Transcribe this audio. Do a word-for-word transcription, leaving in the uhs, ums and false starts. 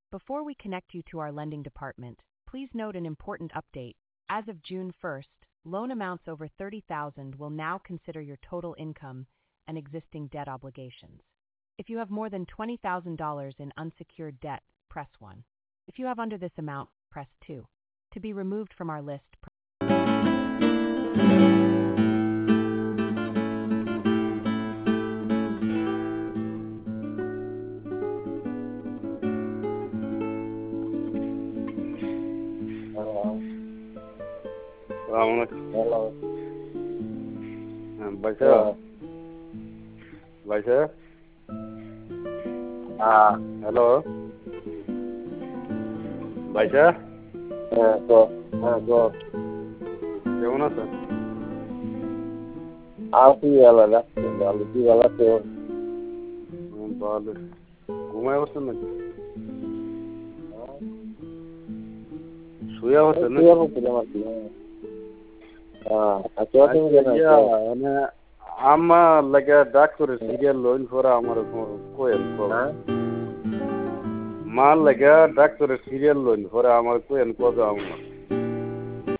Before we connect you to our lending department, please note an important update. As of June first, loan amounts over thirty thousand dollars will now consider your total income and existing debt obligations. If you have more than twenty thousand dollars in unsecured debt, press one. If you have under this amount, press two. To be removed from our list, press Hello. भाई साहब भाई साहब हाँ hello भाई साहब हाँ तो हाँ तो কেমন আছেন? আছি ভালো না ভালো কি ভালো তো হুম, ভালো। ঘুমায় বসছেন নাকি? শুয়ে বসছেন কি নাকি? হচ্ছে আমার কি হ্যাঁ আচ্ছা তুমি কেন ইয়া, মানে আমার লাগে ডাক্তারের সিরিয়াল লইন করে আমার কোয়েল হ্যাঁ মার লাগে ডাক্তারের সিরিয়াল লইন করে আমার কোয়েল কবে আমার